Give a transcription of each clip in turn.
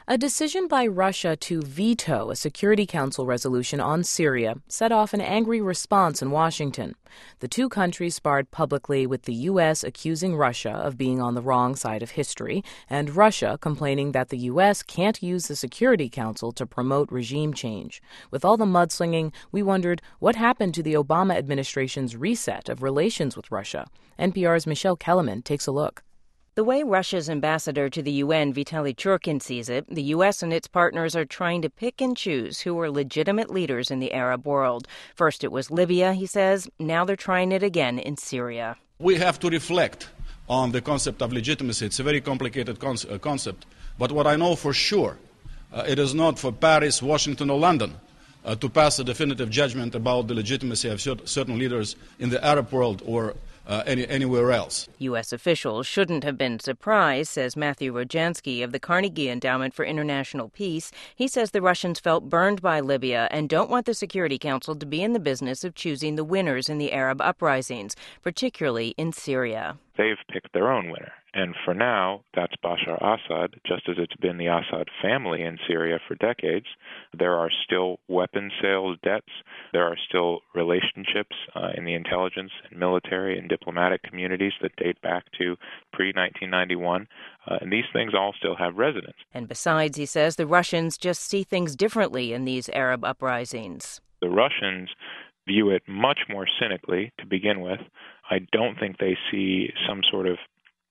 A decision by Russia to veto a Security Council resolution on Syria set off an angry response in Washington. The two countries sparred publicly, with the U.S. accusing Russia of being on the wrong side of history, and Russia complaining that the U.S. can't use the Security Council to promote regime change. With all the mudslinging, we wondered what happened to the Obama administration's reset of relations with Russia. NPR's Michelle Kellerman takes a look. The way Russia's ambassador to the UN, Vitaly Churkin, sees it, the U.S. and its partners are trying to pick and choose who are legitimate leaders in the Arab world. First it was Libya, he says. Now they're trying it again in Syria. We have to reflect on the concept of legitimacy. It's a very complicated concept. But what I know for sure, it is not for Paris, Washington, or London to pass a definitive judgment about the legitimacy of certain leaders in the Arab world or anywhere else. U.S. officials shouldn't have been surprised, says Matthew Rojansky of the Carnegie Endowment for International Peace. He says the Russians felt burned by Libya and don't want the Security Council to be in the business of choosing the winners in the Arab uprisings, particularly in Syria. They've picked their own winner. And for now, that's Bashar Assad, just as it's been the Assad family in Syria for decades. There are still weapons sales debts. There are still relationships in the intelligence and military and diplomatic communities that date back to pre-1991. And these things all still have resonance. And besides, he says, the Russians just see things differently in these Arab uprisings. The Russians view it much more cynically to begin with. I don't think they see some sort of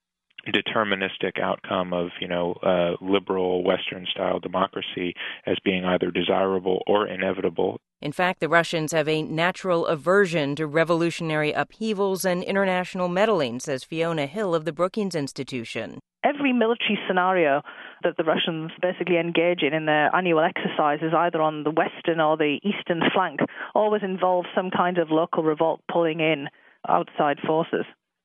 deterministic outcome of, liberal Western-style democracy as being either desirable or inevitable. In fact, the Russians have a natural aversion to revolutionary upheavals and international meddling, says Fiona Hill of the Brookings Institution. Every military scenario that the Russians basically engage in their annual exercises, either on the western or the eastern flank, always involves some kind of local revolt pulling in outside forces.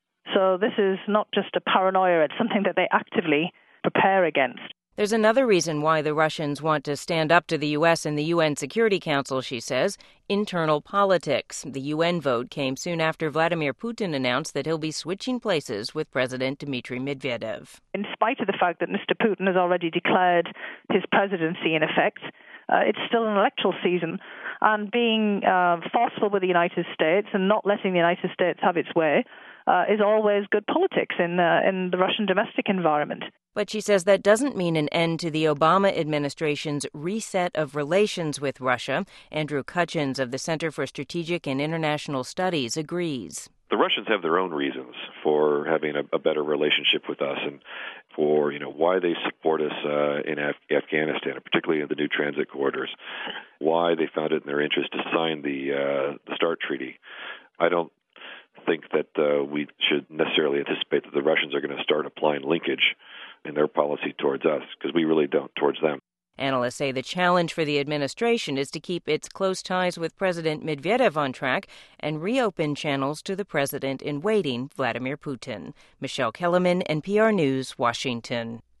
So this is not just a paranoia, it's something that they actively prepare against. There's another reason why the Russians want to stand up to the U.S. and the UN Security Council, she says: internal politics. The UN vote came soon after Vladimir Putin announced that he'll be switching places with President Dmitry Medvedev. In spite of the fact that Mr. Putin has already declared his presidency in effect, it's still an electoral season, and being forceful with the United States and not letting the United States have its way is always good politics in the Russian domestic environment. But she says that doesn't mean an end to the Obama administration's reset of relations with Russia. Andrew Cutchins of the Center for Strategic and International Studies agrees. The Russians have their own reasons for having a better relationship with us, and for why they support us in Afghanistan, particularly in the new transit corridors, why they found it in their interest to sign the START treaty. I don't think that we should necessarily anticipate that the Russians are going to start applying linkage in their policy towards us, because we really don't towards them. Analysts say the challenge for the administration is to keep its close ties with President Medvedev on track and reopen channels to the president in waiting, Vladimir Putin. Michelle Kellerman, NPR News, Washington.